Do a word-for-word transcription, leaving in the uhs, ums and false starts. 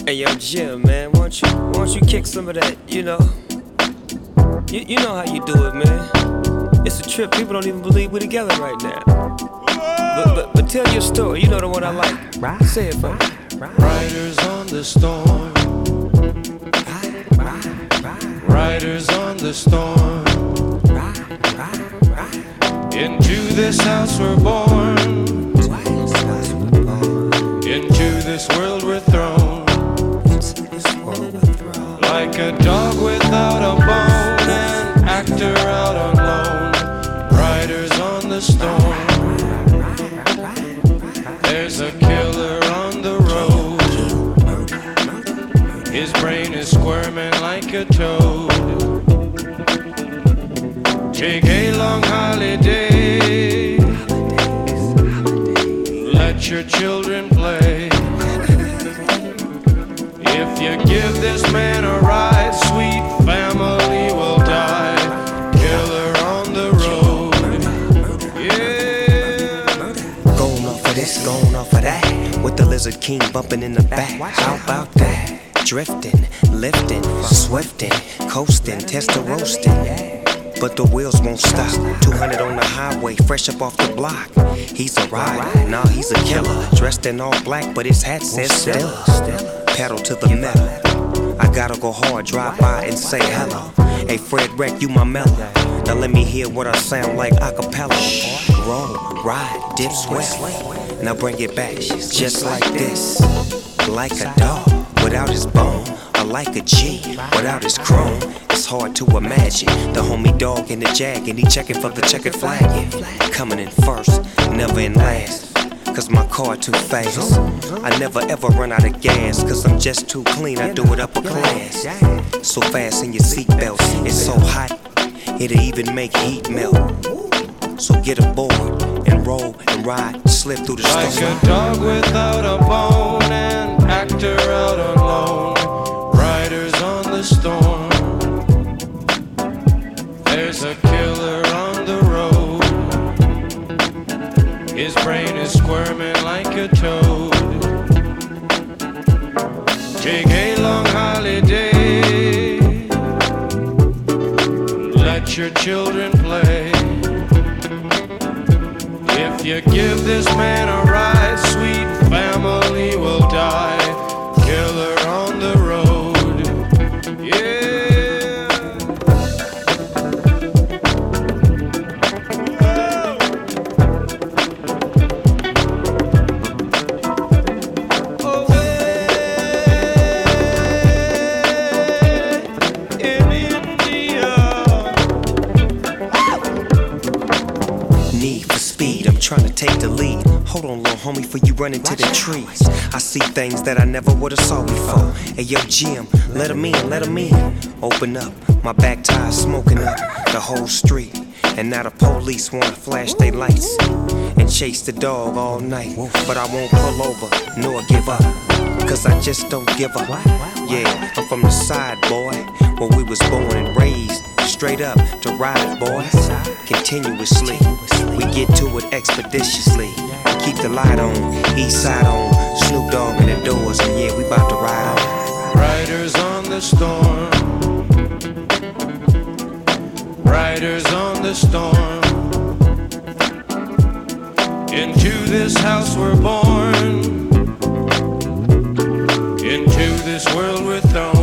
Hey yo, Jim, man, why don't you, why don't you kick some of that, you know? You, you know how you do it, man. It's a trip, people don't even believe we're together right now. But, but, but tell your story, you know the one I like. Right. Say it for me. Riders on the storm. Riders on the storm. Into this house we're born. Into this world we're thrown. Like a dog without a bone, an actor out on loan. Riders on the storm. There's a killer on the road. His brain is squirming like a toad. Take a long holiday. Let your children play. If you give this man a ride, sweet family will die. Killer on the road. Yeah. Going off of this, going off of that. With the Lizard King bumping in the back. How about that? Drifting, lifting, swifting, coasting, test roasting. But the wheels won't stop. two hundred on the highway, fresh up off the block. He's a rider, nah, he's a killer. Dressed in all black, but his hat says Stella. Pedal to the metal. I gotta go hard, drive by and say hello. Hey Fred Wreck, you my mellow. Now let me hear what I sound like a cappella. Roll, ride, dip, sweat. Now bring it back, just like this. Like a dog without his bone, or like a G without his chrome. It's hard to imagine the homie dog in the jag, and he checking for the checkered flag. Yeah. Coming in first, never in last. Cause my car too fast. I never ever run out of gas. Cause I'm just too clean, I do it upper class. So fast in your seatbelts, it's so hot, it'll even make heat melt. So get aboard and roll and ride, slip through the storm. Like a dog without a bone, an actor out on loan. Riders on the storm. There's a killer on the road. His brain is squirming like a toad. Take a long holiday. Let your children play. If you give this man a ride, sweet family will die. Killer on the road. Yeah. Trying to take the lead. Hold on, little homie, before you run into the trees. I see things that I never would've saw before. Hey, yo, Jim, let him in, let him in. Open up, my back tire smoking up the whole street. And now the police wanna flash their lights and chase the dog all night. But I won't pull over, nor give up, cause I just don't give up. Yeah, I'm from the side, boy, where we was born and raised. Straight up to ride, boy, continuously. We get to it expeditiously. Keep the light on, east side on, Snoop Dogg in the doors, and yeah, we bout to ride on. Riders on the storm. Riders on the storm. Into this house we're born. Into this world we're thrown.